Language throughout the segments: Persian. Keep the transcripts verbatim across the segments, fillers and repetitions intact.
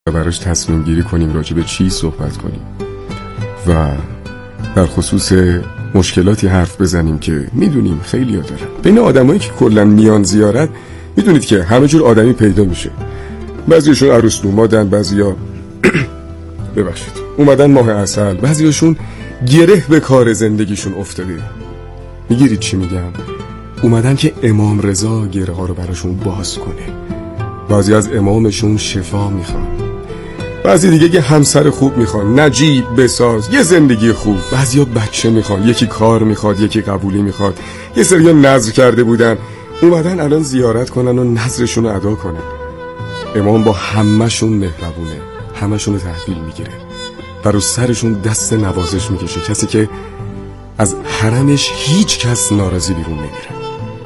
براش تصمیم گیری کنیم راجع به چی صحبت کنیم و در خصوص مشکلاتی حرف بزنیم که میدونیم خیلی ها دارن. بین آدمایی که کلن میان زیارت میدونید که همه جور آدمی پیدا میشه. بعضیشون عروس نومادن، بعضیا ببخشید اومدن ماه عسل، بعضیاشون گره به کار زندگیشون افتاده. میگیرید چی میگم؟ اومدن که امام رضا گره ها رو براشون باز کنه. بعضی از امامشون شفا میخوان، بعضی دیگه یه همسر خوب میخوان، نجیب بساز، یه زندگی خوب. بعضیا بچه میخوان، یکی کار میخواد، یکی قبولی میخواد. یه سریا نذر کرده بودن اومدن الان زیارت کنن و نذرشون رو ادا کنن. امام با همه‌شون مهربونه، همه‌شون رو تحویل میگیره و رو سرشون دست نوازش میکشه. کسی که از حرمش هیچ کس ناراضی بیرون نمیره.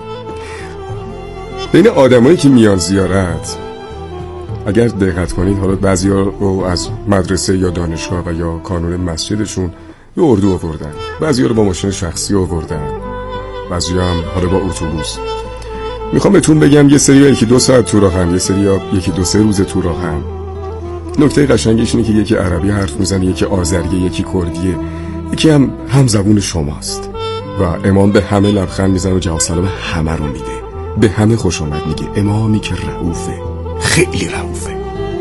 بین آدمایی که میان زیارت اگر دقت کنید، حالا بعضیا رو از مدرسه یا دانشگاه و یا کانون مسجدشون به اردو آوردن، بعضیا رو با ماشین شخصی آوردن، بعضیا هم حالا با اتوبوس. میخوام بهتون بگم یه سری یکی دو ساعت تو راهن، یه سری یکی دو سه روز تو راهن. نکته قشنگش اینه که یکی عربی حرف میزنه، یکی آذریه، یکی کردیه، یکی هم هم زبون شماست و امام به همه لبخند میزنه و جواب سلام همه رو میده، به همه خوش آمد میگه. امامی که رئوفه، خیلی رئوفه.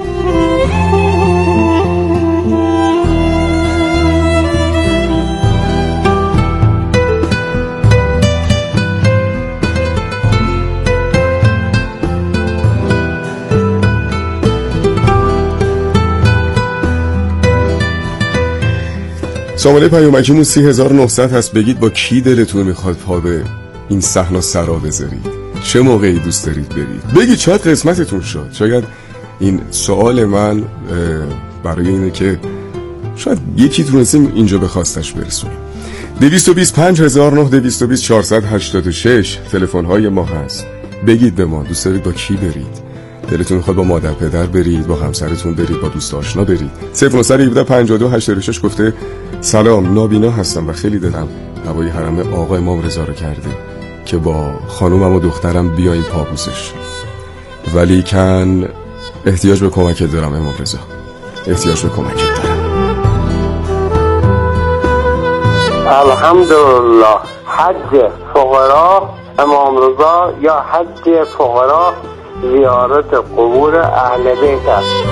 سامانه پیامکیمون سی هزار و نهصد هست. بگید با کی دلتون میخواد پا به این صحنه سرا بذارید، چه موقعی دوست دارید برید، بگید چقدر قسمتتون شد. شاید این سوال من برای اینه که شاید یکی تونستیم اینجا به خواستش برسونیم. دویست و بیست پنج هزار و نه، دویست و بیست چهارصد و هشتاد و شش تلفن های ما هست. بگید به ما دوست دارید با کی برید، دلتون میخواد با مادر پدر برید، با همسرتون برید، با دوست آشنا برید. صفر نه یک هفت پنج دو هشتاد و شش گفته سلام، نابینا هستم و خیلی دلم هوای حرم آقا امام رضا رو کرده که با خانومم و دخترم بیایم پابوسش، ولی کن احتیاج به کمکت دارم امام رضا، احتیاج به کمکت دارم. الحمدلله. حج فقرا امام رضا یا حج فقرا زیارت قبور اهل بیت است.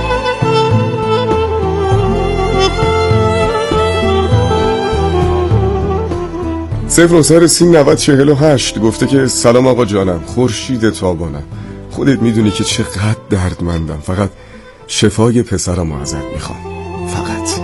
صفر نصد سی نود چهل و هشت گفته که سلام آقا جانم، خورشید تابانم، خودت میدونی که چقدر دردمندم، فقط شفای پسرم رو ازت میخوام، فقط.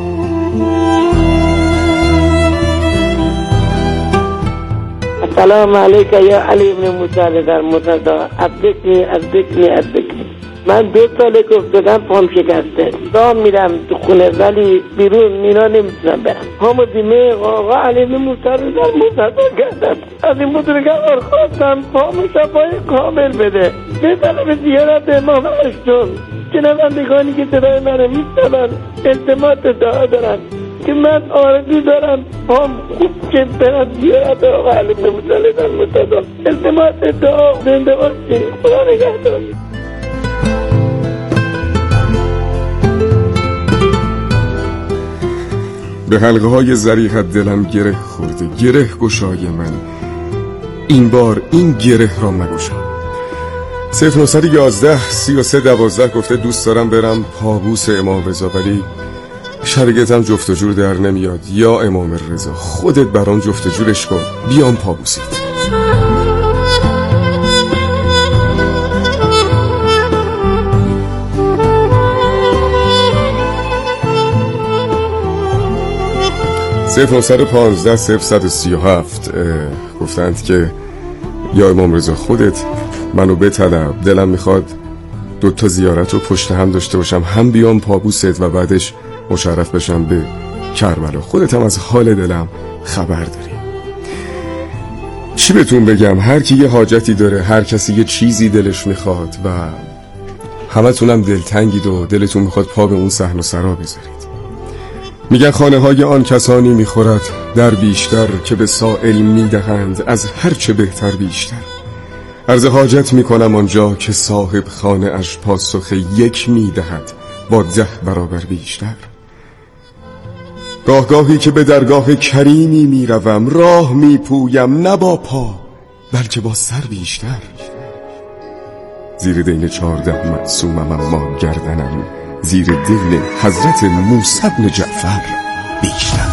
السلام علیک یا علی ابن موسی در متدا، ابدکنی ابدکنی ابدکنی. من دو ساله که افتادم پام شکسته، راه میرم تو خونه ولی بیرون مینا نمیتونم برم. پامو دیمه آقا علی ابن موسی در متدا کردم، از این بزرگوار خواستم پامو شفای کامل بده. بزنه به زیارت امام هشتم. شنوندگانی که صدای منو میشنون التماس دعا دارن که من آرزو دارم پام خوب که برم زیارت آقا علی ابن موسی در متدا. التماس دعا، زنده باشی، خدا نگهدار. به حلقه های زریحت دلم گره خورده، گره گشای من، این بار این گره را مگشا. صفر نصد و یازده سی و سه دوازده گفته دوست دارم برم پابوس امام رضا ولی شرگتم جفت و جور در نمیاد. یا امام رضا خودت برام جفت و جورش کن، بیام پابوسید. صفر نصد و پانزده صفر صد و سی و هفت گفتند که یا امام رضا خودت منو بطلب، دلم میخواد دوتا زیارت رو پشت هم داشته باشم، هم بیام پابوست و بعدش مشرف بشم به کربلا. خودت هم از حال دلم خبر داری. چی بهتون بگم، هر کی یه حاجتی داره، هر کسی یه چیزی دلش میخواد و همه تونم دلتنگید و دلتون میخواد پا به اون صحن و سرا بذارید. میگن خانه های آن کسانی میخورد در بیشتر که به سائل میدهند از هر چه بهتر بیشتر. عرض حاجت میکنم آنجا که صاحب خانه اش پاسخ یک میدهد با ده برابر بیشتر. گاه گاهی که به درگاه کریمی می روم، راه می پویم نه با پا بلکه با سر بیشتر. زیر دین چارده معصومم اما گردنم زیر دین حضرت موسی بن جعفر بیشتر.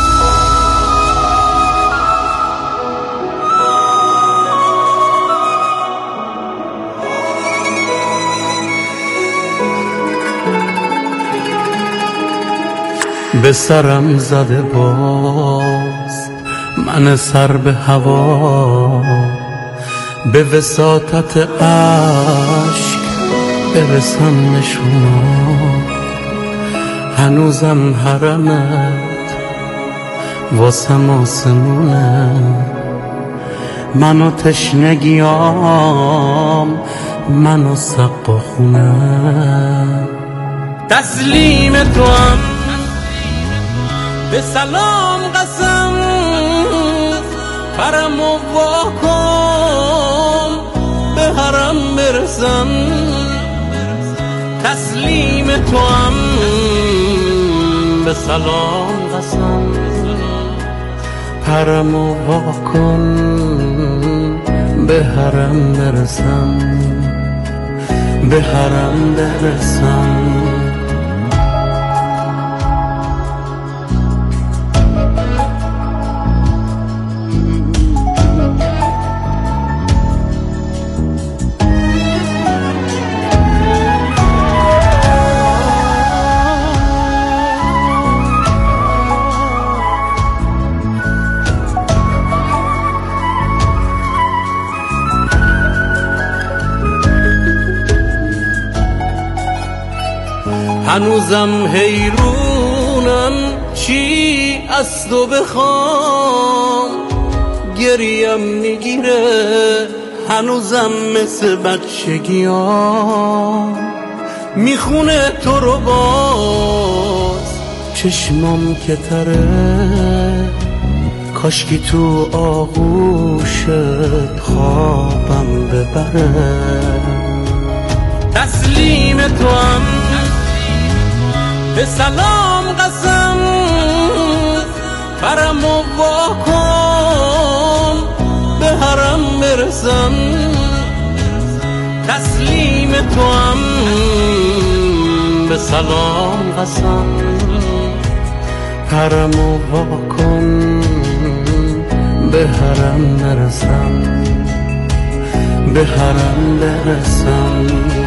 به سرم زده باز من سر به هوا، به وساطت عشق برسم شما. هنوزم حرمت واسم آسمونه، منو تشنگیام منو سقا خونه. تسلیم تو هم به سلام قسم، پرم و واکن به حرم برسم. تسلیم تو هم به سلام قسم، پرم و واکن به حرم برسم، به حرم برسم. هنوزم حیرونم چی از تو بخوام، گریم میگیره هنوزم مثل بچگیام. میخونه تو رو باز چشمام که تره، کاشکی تو آغوشت خوابم ببره. تسلیم تو هم به سلام قسم، پرم و واکن به حرم برسم. تسلیم تو هم به سلام قسم، پرم و واکن به حرم برسم، به حرم برسم.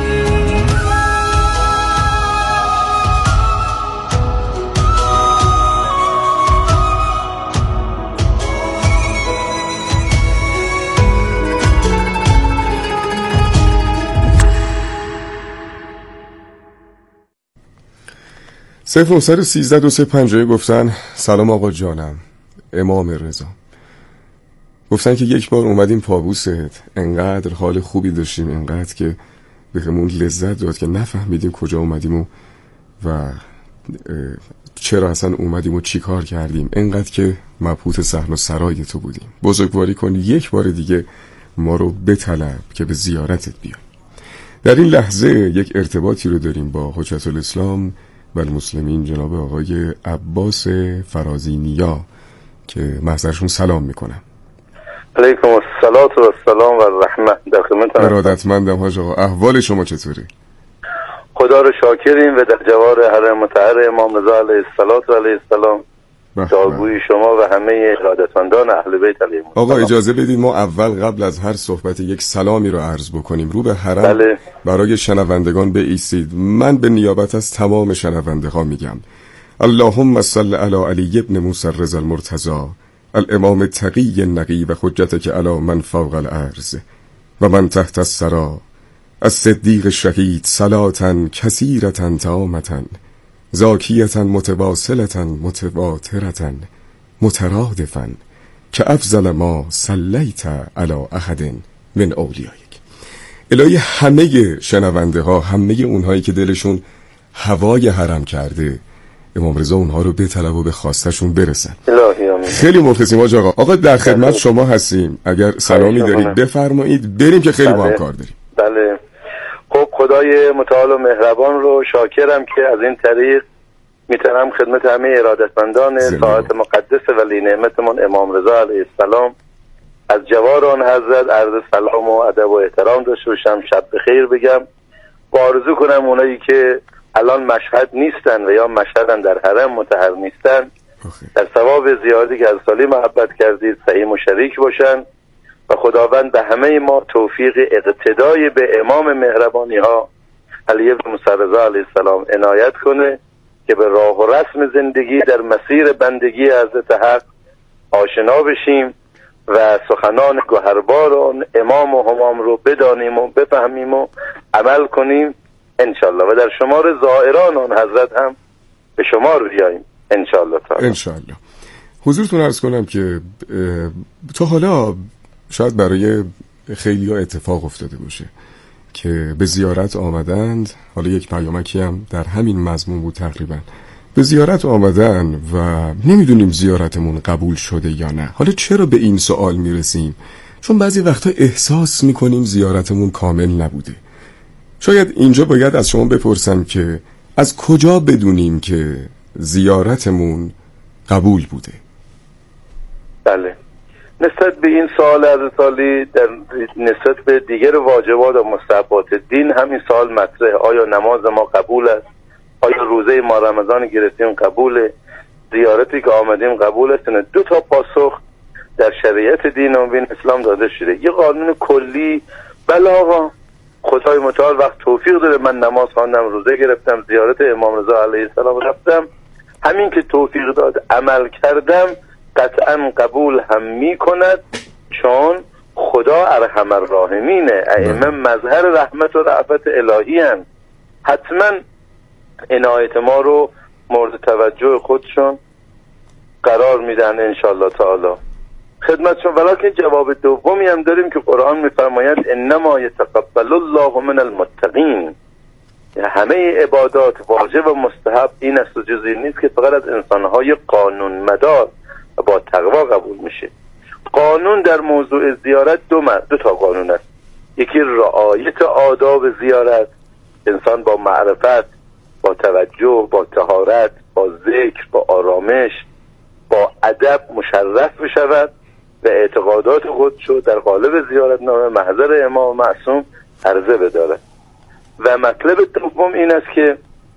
صفر نهصد و سیزده دو سه پنجاه گفتن سلام آقا جانم امام رضا. گفتن که یک بار اومدیم پابوست، انقدر حال خوبی داشتیم، انقدر که بهمون لذت داد که نفهمیدیم کجا اومدیم و, و چرا اصلا اومدیم و چی کار کردیم، انقدر که مبهوت صحن و سرای تو بودیم. بزرگواری کن یک بار دیگه ما رو بطلب که به زیارتت بیایم. در این لحظه یک ارتباطی رو داریم با حجت الاسلام و المسلمین جناب آقای عباس فرازی نیا که محضرشون سلام میکنم. علیکم السلام و السلام و الرحمه. در خدمتتون. ارادتمندم حاج آقا. احوال شما چطوره؟ خدا رو شاکریم و در جوار حرم مطهر امام رضا علیه الصلاه و علیه السلام دعاگوی شما و همه ارادتمندان اهل بیت علیهم السلام. آقا اجازه بدید ما اول قبل از هر صحبت یک سلامی رو عرض بکنیم رو به حرم. بله. برای شنوندگان بایستید. من به نیابت از تمام شنونده ها میگم اللهم صل علی علی ابن موسی الرضا المرتضی الامام التقی النقی و حجتک علی من فوق الارض و من تحت الثری الصدیق الشهید صلاة کثیرة تامة زاکیة متواصلة متواترة مترادفا که افضل ما صلیت علی احد من اولیایک. الهی همه شنونده ها، همه اونهایی که دلشون هوای حرم کرده، امام رضا اونها رو به طلب و به خواستشون برسن. الهی آمین. خیلی مخلصیم آقا. آقا در خدمت شما هستیم، اگر سلامی دارید بفرمایید بریم که خیلی با هم کار داریم. بله. خب خدای متعال و مهربان رو شاکرم که از این طریق میتونم خدمت همه ارادتمندان ساعت مقدس ولی نعمتمون امام رضا علیه السلام از جوار آن حضرت عرض سلام و ادب و احترام داشته باشم، شب بخیر بگم و آرزو کنم اونایی که الان مشهد نیستن و یا مشهدن در حرم مطهر نیستن در ثواب زیادی که از سالی محبت کردید سعیم و شریک باشن و خداوند به همه ما توفیق اقتدای به امام مهربانی ها علی بن موسی رضا علیه السلام عنایت کنه که به راه و رسم زندگی در مسیر بندگی حضرت حق آشنا بشیم و سخنان گوهربار آن امام و همام رو بدانیم و بفهمیم و عمل کنیم انشالله و در شمار زائران آن حضرت هم به شمار بیاییم انشالله تعالی. انشالله. حضورتون عرض کنم که تا حالا شاید برای خیلی ها اتفاق افتاده باشه که به زیارت آمدند، حالا یک پیامکی هم در همین مضمون بود تقریبا، به زیارت آمدن و نمیدونیم زیارتمون قبول شده یا نه. حالا چرا به این سوال میرسیم؟ چون بعضی وقتا احساس میکنیم زیارتمون کامل نبوده. شاید اینجا باید از شما بپرسم که از کجا بدونیم که زیارتمون قبول بوده؟ بله، نسبت به این سوال حضرت عالی در نسبت به دیگر واجبات و مستحبات دین همین سوال مطرحه. آیا نماز ما قبول است؟ آیا روزه ما رمضان گرفتیم قبوله؟ زیارتی که آمدیم قبول است؟ نه. دو تا پاسخ در شریعت دین و دین اسلام داده شده. یه قانون کلی، بله آقا خدای متعال وقت توفیق داره من نماز خواندم، روزه گرفتم، زیارت امام رضا علیه السلام رفتم، همین که توفیق داد عمل کردم قطعا قبول هم می کند، چون خدا ارحم الراحمینه، ائمه مظهر رحمت و رأفت الهی هستند، حتما عنایت ما رو مورد توجه خودشون قرار میدن انشالله تعالی خدمتشون. ولیکن جواب دومی هم داریم که قرآن میفرماید انما یتقبل الله من المتقین، همه عبادات واجب و مستحب این است و جزئی نیست که فقط از انسانهای قانون مدار و با تقوا قبول میشه. قانون در موضوع زیارت دو, دو تا قانون است. یکی رعایت آداب زیارت، انسان با معرفت، با توجه، با طهارت، با ذکر، با آرامش، با ادب مشرف بشود و اعتقادات خودشو در قالب زیارتنامه محضر امام معصوم عرضه بداره. و مطلب دوم این است که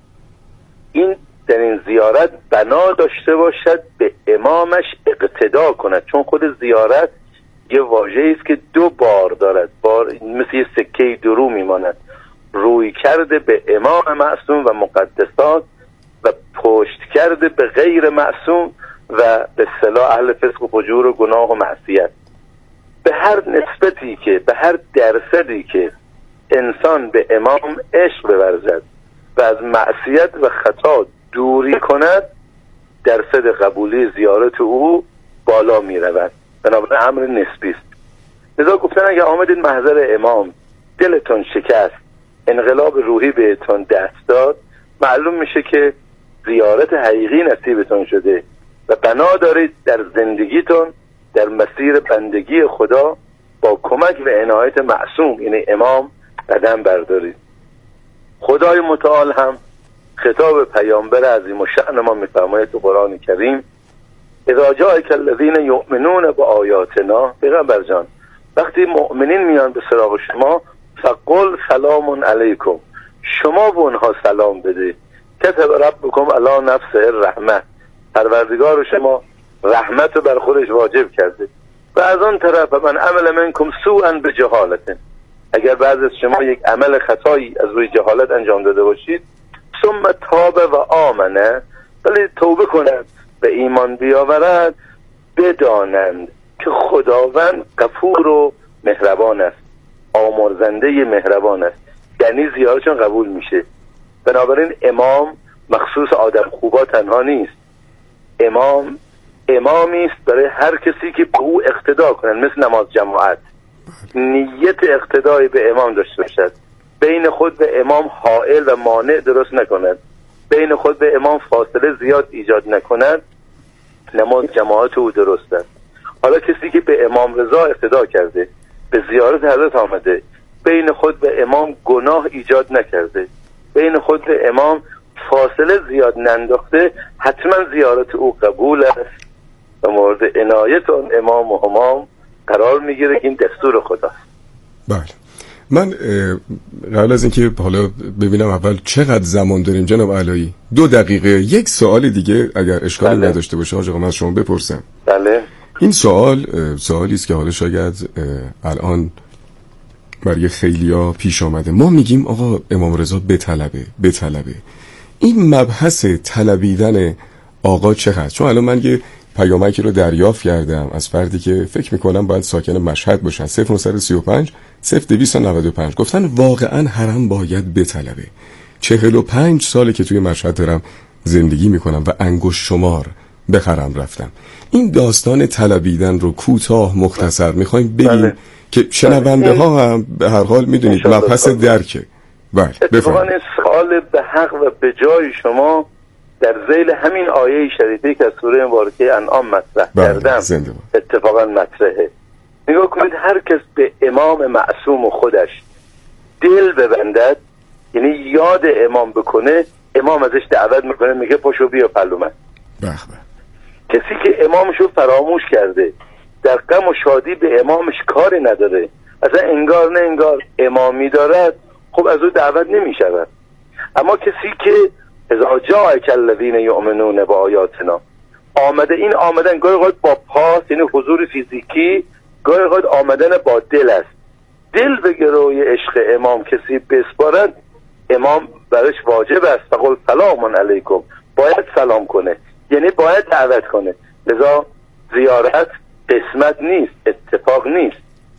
این در این زیارت بنا داشته باشد به امامش اقتدا کند، چون خود زیارت یه واژه‌ای است که دو بار دارد، بار مثل یه سکه درو میماند، روی کرده به امام معصوم و مقدسات و پشت کرده به غیر معصوم و به اصطلاح اهل فسق و فجور و گناه و معصیت. به هر نسبتی که به هر درصدی که انسان به امام عشق بورزد و از معصیت و خطا دوری کند درصد قبولی زیارت او بالا می رود. بنابراین امر نسبی است. لذا گفتن اگه آمدین محضر امام دلتون شکست، انقلاب روحی بهتون دست داد، معلوم میشه که زیارت حقیقی نصیبتون شده و بنا دارید در زندگیتون در مسیر بندگی خدا با کمک و عنایت معصوم یعنی امام قدم بردارید. خدای متعال هم خطاب پیامبر عظیم الشأن ما میفرماید تو قرآن کریم اذا جاءک الذین یؤمنون بآیاتنا، پیغمبر جان وقتی مؤمنین میان به سراغ شما فقل سلام علیکم، شما به اونها سلام بده، کتب ربکم علی نفسه الرحمه، پروردگار شما رحمت رو بر خودش واجب کرده. و از اون طرف من عمل منکم سوءا بجهالت، اگر بعض از شما یک عمل خطایی از روی جهالت انجام داده باشید ثم تاب و آمنه، ولی توبه کند و ایمان بیاورد، بدانند که خداوند غفور و مهربان است، آمرزنده مهربان است، یعنی زیارتشون قبول میشه. بنابراین امام مخصوص آدم خوبا تنها نیست، امام امامی است برای هر کسی که به او اقتدا کنن، مثل نماز جماعت نیت اقتدای به امام داشته باشد، بین خود به امام حائل و مانع درست نکند، بین خود به امام فاصله زیاد ایجاد نکند، نماز جماعت او درست است. حالا کسی که به امام رضا اقتدا کرده، به زیارت حضرت آمده، بین خود و امام گناه ایجاد نکرده، بین خود و امام فاصله زیاد ننداخته، حتما زیارت او قبول است و مورد عنایت آن امام و همام قرار میگیره. این دستور خداست. بله. من قبل از اینکه حالا ببینم اول چقدر زمان داریم جناب علایی، دو دقیقه یک سوال دیگه اگر اشکالی بله. نداشته باشه حاج آقا من از شما بپرسم. بله. این سوال سوالی است که حالا شاید الان برای خیلیا پیش آمده. ما میگیم آقا امام رضا بطلبه بطلبه، این مبحث طلبیدن آقا چه هست؟ چون الان من یه پیامکی رو دریافت کردم از فردی که فکر میکنم باید ساکن مشهد باشن، صفر نهصد و سی و پنج صفر دویست و نود و پنج. گفتن واقعا حرم باید بطلبه. چهل و پنج ساله که توی مشهد دارم زندگی میکنم و انگشت شمار به حرم رفتم. این داستان طلبیدن رو کوتاه مختصر میخوایم بگیم بله. که شنونده ها هم به هر حال میدونید مبحث درکه. بله اتفاقا سوال به حق و به جای شما در ذیل همین آیه شریفی که از سوره مبارکه انعام مطرح کردم اتفاقا مطرحه. نگاه کنید، هر کس به امام معصوم و خودش دل ببندد، یعنی یاد امام بکنه، امام ازش دعوت میکنه، میگه پاشو بیا پلو من. کسی که امامشو فراموش کرده، در غم و شادی به امامش کاری نداره، اصلا انگار نه انگار امامی دارد، خب از او دعوت نمیشود. اما کسی که اذا جاءک الذین یؤمنون بآیاتنا، آمده، این آمدن گاهی اوقات با پاس، یعنی حضور فیزیکی، گاهی اوقات آمدن با دل است. دل به گروی عشق امام کسی بسپارد، امام برش واجب است. فقل سلام علیکم، باید سلام کنه، یعنی باید دعوت کنه. لذا زیارت قسمت نیست، اتفاق نیست،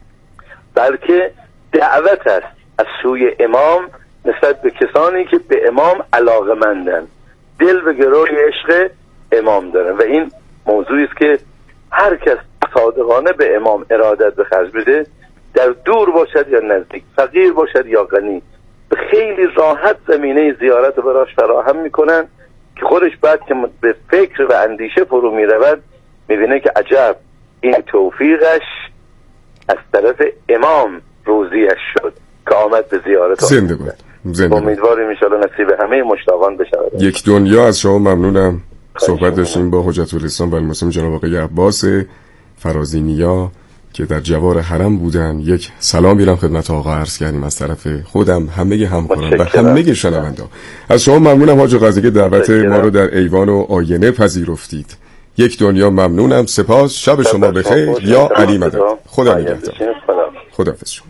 بلکه دعوت است از سوی امام نسبت به کسانی که به امام علاقه‌مندن، دل به گروی عشق امام دارن. و این موضوعی است که هر کس صادقانه به امام ارادت به خرج بده، در دور باشد یا نزدیک، فقیر باشد یا غنی، به خیلی راحت زمینه زیارت رو براش فراهم میکنن که خودش بعد که به فکر و اندیشه فرو میرود میبینه که عجب، این توفیقش از طرف امام روزیش شد که آمد به زیارت. زنده بود. امیدواریم ان شاءالله نصیب همه مشتاقان بشه. یک دنیا از شما ممنونم. صحبت داشتیم با حجت الاسلام و المسلمین جناب آقای عباس فرازینیا که در جوار حرم بودن. یک سلام میرم خدمت آقا عرض کردیم از طرف خودم، همه همکاران و همه شنوندگان. از شما ممنونم حاج قاضی که دعوت ما رو در ایوان و آینه پذیرفتید. یک دنیا ممنونم. سپاس. شب شما بخیر. یا علی مدد. خدا نگهدار. خداحافظ شما.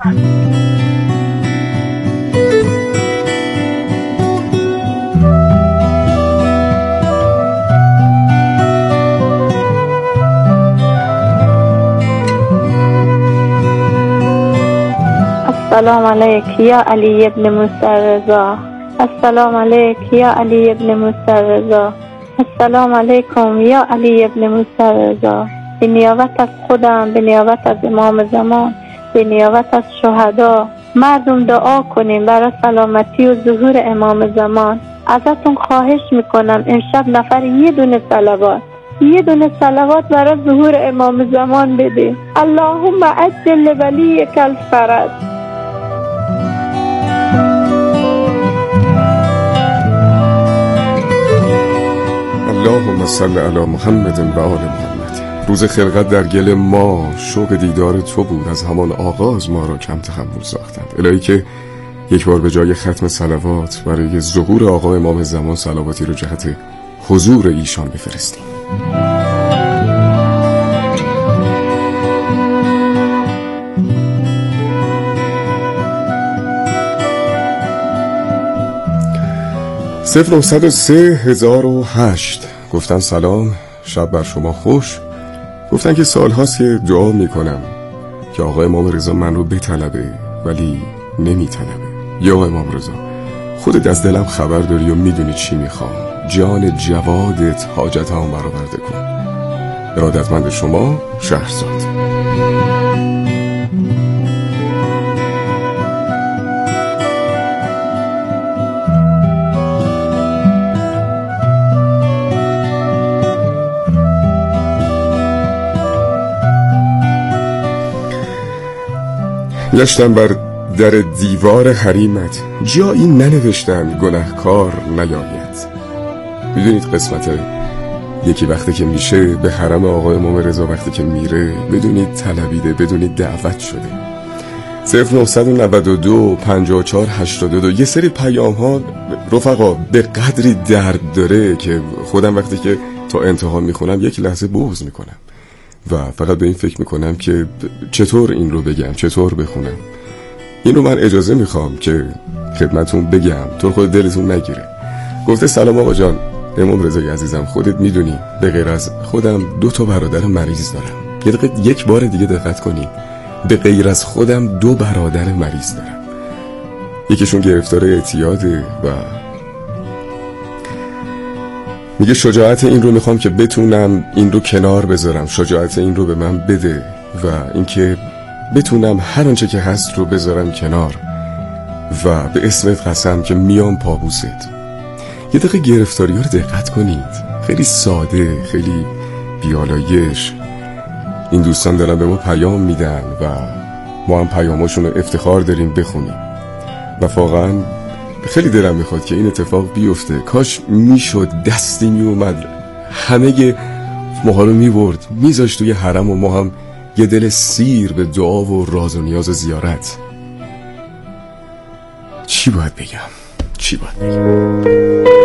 السلام علیک یا علی ابن موسی رضا. السلام علیک یا علی ابن موسی رضا. السلام علیکم یا علی ابن موسی رضا. به نیابت از خودم، به نیابت از امام زمان، به نیابت از شهدا، مردم دعا کنیم برای سلامتی و ظهور امام زمان. ازتون خواهش میکنم امشب نفر یه دونه صلوات یه دونه صلوات برای ظهور امام زمان بده. اللهم عجل ولیک الفرج. اللهم صل علی محمد و آل محمد. روز خلقت در گل ما شوق دیدار تو بود، از همان آغاز ما را کم تحمل ساختند. الهی که یک بار به جای ختم صلوات برای ظهور آقا امام زمان صلواتی رو جهت حضور ایشان بفرستیم. صفر نهصد و سه هزار و هشت گفتن سلام، شب بر شما خوش. گفتن که سالهاست که دعا میکنم که آقا امام رضا من رو بطلبه ولی نمیطلبه. یا امام رضا خودت از دلم خبر داری و میدونی چی میخوام، جان جوادت حاجت هم برآورده کن. ارادتمند شما، شهرزاد. گشتم بر در دیوار حریمت جایی ننوشتند گنهکار نیاید. میدونید قسمت یکی وقتی که میشه به حرم آقای امام رضا وقتی که میره بدونید طلبیده، بدونید دعوت شده. صفر نهصد و نود و دو پنجاه و چهار هشتاد و دو یه سری پیام ها رفقا به قدری درد داره که خودم وقتی که تا انتها میخونم یک لحظه بغض میکنم و فقط به این فکر میکنم که چطور این رو بگم، چطور بخونم. این رو من اجازه میخوام که خدمتون بگم تو خود دلتون نگیره. گفته سلام آقا جان، امام رضای عزیزم، خودت میدونی به غیر از خودم دو تا برادر مریض دارم. یه دقیقه یک بار دیگه دقت کنید، به غیر از خودم دو برادر مریض دارم. یکیشون گرفتار اعتیاده و میگه شجاعت این رو میخوام که بتونم این رو کنار بذارم، شجاعت این رو به من بده و اینکه بتونم هر آنچه که هست رو بذارم کنار و به اسمت قسم که میام پابوست. یه دقیقه گرفتاری ها رو دقت کنید، خیلی ساده، خیلی بیالایش. این دوستان دارن به ما پیام میدن و ما هم پیاماشون رو افتخار داریم بخونیم و واقعا خیلی دلم میخواد که این اتفاق بیفته. کاش میشد دستی میومد همه ماها رو میبرد میذاشت توی حرم و ما هم یه دل سیر به دعا و راز و نیاز و زیارت. چی باید بگم؟ چی باید بگم؟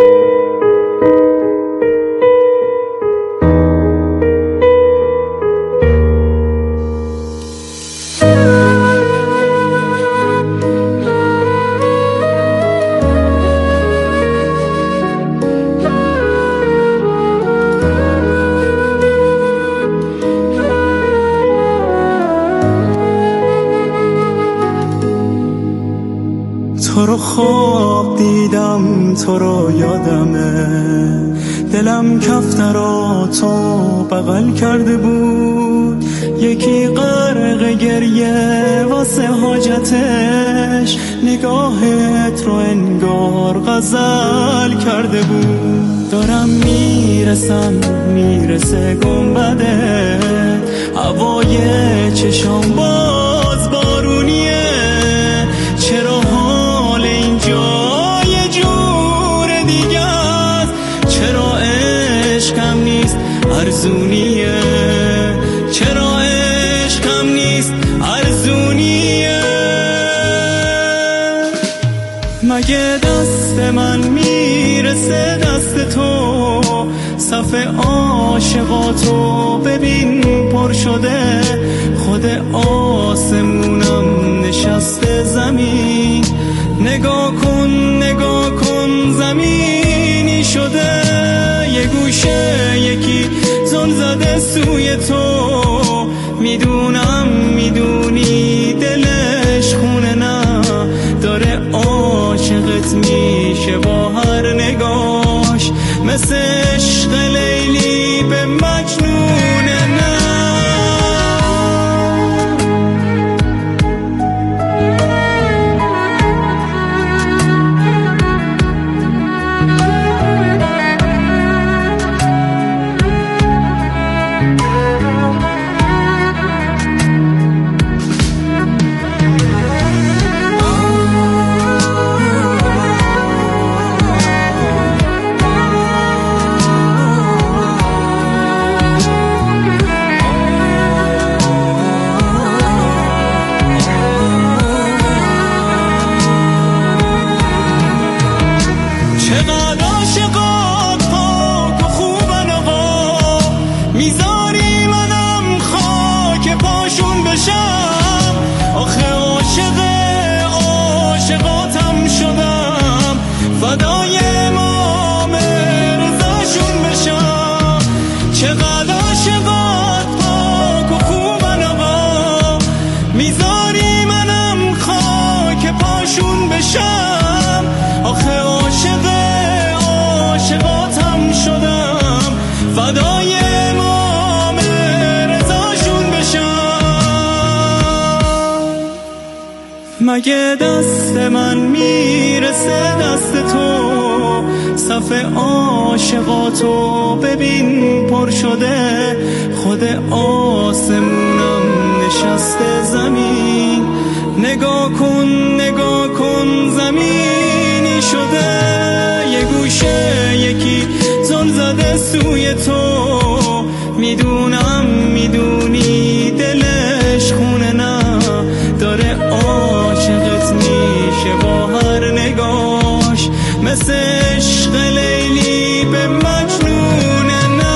تو رو خواب دیدم، تو رو یادمه، دلم کفتراتو بغل کرده بود، یکی غرق گریه واسه حاجتش، نگاهت رو انگار غزل کرده بود. دارم میرسم میرسه گنبده، هوای چشام باز بارونیه، چرا حال اینجا یه جور دیگه است، چرا عشقم نیست ارزونیه، چرا عشقم نیست ارزونیه. مگه دست من میرسه دست تو، صف عاشقاتو ببین پر شده، خود آسمونم نشسته زمین، نگاه کن نگاه کن زمینی شده، یه گوشه یکی زل زده سوی تو، میدونم میدونی دلش خونه نه، داره عاشقت میشه با هر نگاش، مثل عشق لیلی به مجنون نه. چقدر عاشقات پاک و خوبن آقا، میذاری منم خاک پاشون بشم، آخه عاشق عاشقاتم شدم، فدای امام رضاشون بشم. چقدر عاشقات پاک و خوبن آقا، میذاری منم خاک پاشون بشم، آخه عاشق عاشقاتم شدم، فدای امام رضاشون بشم. مگه دست من میرسه دست تو، صف عاشقاتو ببین پر شده، خود آسمونم نشسته زمین، نگاه کن نگاه کن زمینی شده یه گوشه یکی زل زده سوی تو میدونم میدونی دلش خونه نه داره عاشقت میشه با هر نگاش مثل عشق لیلی به مجنون نه.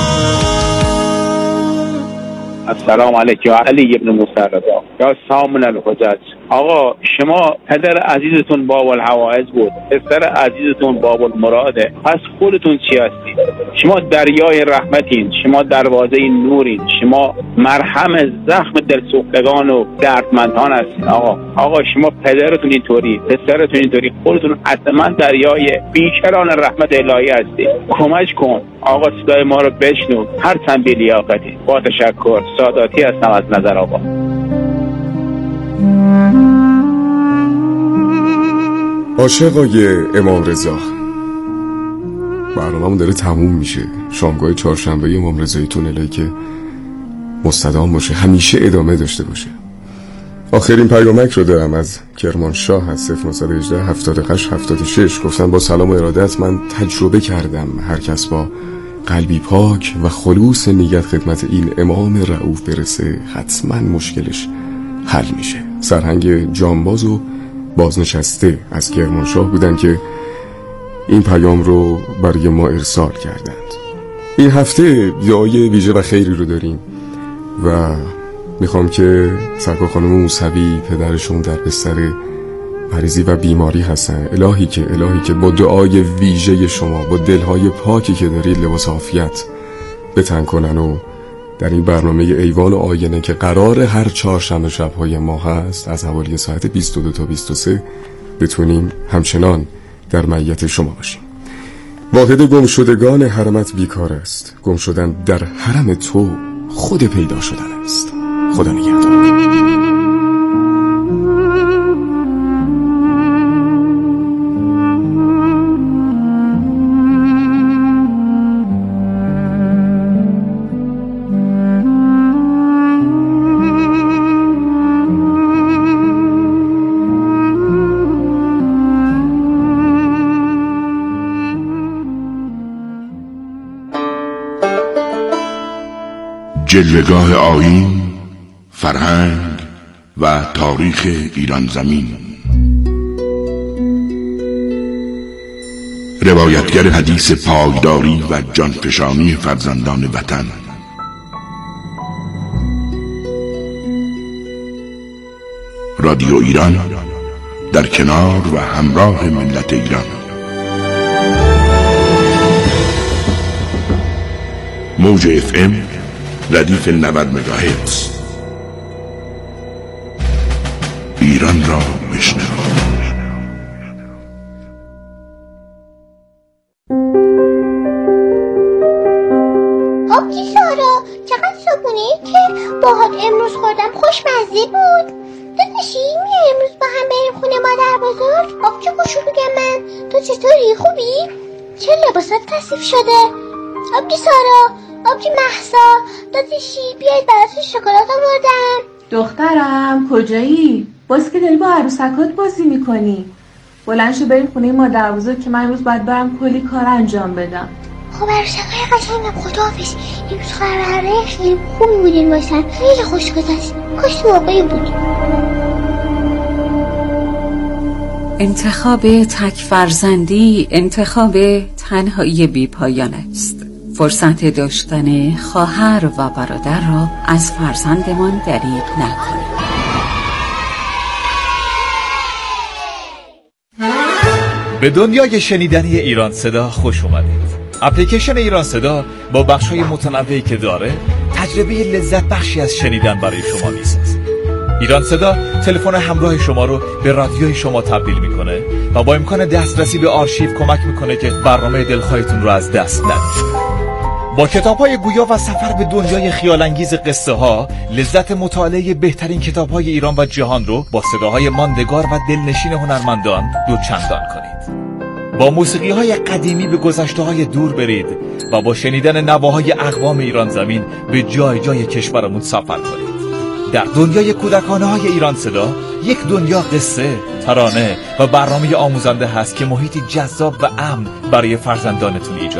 السلام علیکم یا علی ابن موسی رضا یا سامن الحجج. آقا شما پدر عزیزتون باب الحوائج بود، پسر عزیزتون باب المراده، پس خودتون چی هستید؟ شما دریای رحمتین، شما دروازه نورین، شما مرهم زخم دلسوختگان و دردمندان هستید. آقا آقا شما پدرتون اینطوری، پسرتون اینطوری، خودتون حتما دریای بیکران رحمت الهی هستید. کمک کن آقا، صدای ما رو بشنو، هر چند بی لیاقتی. با تشکر، ساداتی هستم از نظر آقا. عاشقای امام رضا، برنامه‌مون داره تموم میشه. شامگاه چهارشنبه امام رضاییتون الهی که مستدام باشه، همیشه ادامه داشته باشه. آخرین پیامک رو دارم از کرمانشاه از صفر نه یک هشت هفتاد و هشت هفتاد و شش. گفتن با سلام و ارادت، من تجربه کردم هر کس با قلبی پاک و خلوص نیت خدمت این امام رؤوف برسه حتما مشکلش حل میشه. سرهنگ جانباز و بازنشسته از کرمانشاه بودن که این پیام رو برای ما ارسال کردند. این هفته دعای ویژه و خیری رو داریم و میخوام که سرکار خانم موسوی پدرشون در بستر مریضی و بیماری هستن. الهی که الهی که با دعای ویژه شما، با دلهای پاکی که دارید، لباس عافیت بتن کنن و در این برنامه ایوان و آینه که قرار هر چهارشنبه شب‌های ما هست از حوالی ساعت بیست و دو تا بیست و سه بتونیم همچنان در معیت شما باشیم. واحد گم شدگان حرمت بیکار است، گم شدن در حرم تو خود پیدا شدن است. خدا نگهدار. جلوه‌گاه آیین، فرهنگ و تاریخ ایران زمین. روایتگر حدیث پایداری و جانفشانی فرزندان وطن. رادیو ایران در کنار و همراه ملت ایران. موج اف ام ردیف نود مگاهرتز. ایران را بشنو. آبجی سارا، چقدر صبحونه‌ای که باهات امروز خوردم خوشمزه بود. داداشی میای امروز با هم بریم خونه مادر بزرگ؟ آبجی گوشو بگم من، تو چطوری؟ خوبی؟ چه لباسات کثیف شده؟ آبجی سارا، آبجی مهسا، داداشی بیاید براتون شکلات آوردم. دخترم کجایی؟ باز که داری با عروسکات بازی میکنی. بلند شو بریم خونه مادر بزرگ که من روز باید برم کلی کار انجام بدم. خب عروسکای قشنگم خداحافظ. امروز خبره خیلی خوبی بودین واسم، خیلی خوش گذشت. کاش واقعی بود. انتخاب تک فرزندی انتخاب تنهایی بی پایان است. فرصت داشتن خواهر و برادر را از فرزندمان دریغ نکنید. به دنیای شنیدنی ایران صدا خوش اومدید. اپلیکیشن ایران صدا با بخش‌های متنوعی که داره تجربه لذت بخشی از شنیدن برای شما میسازه. ایران صدا تلفن همراه شما رو به رادیوی شما تبدیل میکنه و با امکان دسترسی به آرشیو کمک میکنه که برنامه دلخواهتون رو از دست ندید. با کتاب‌های گویا و سفر به دنیای خیال‌انگیز قصه ها، لذت مطالعه بهترین کتاب‌های ایران و جهان رو با صداهای ماندگار و دلنشین هنرمندان دوچندان کنید. با موسیقی‌های قدیمی به گذشته‌های دور برید و با شنیدن نواهای اقوام ایران زمین به جای جای کشورمون سفر کنید. در دنیای کودکانه‌های ایران صدا یک دنیا قصه، ترانه و برنامه آموزنده هست که محیطی جذاب و امن برای فرزندانتون ایجاد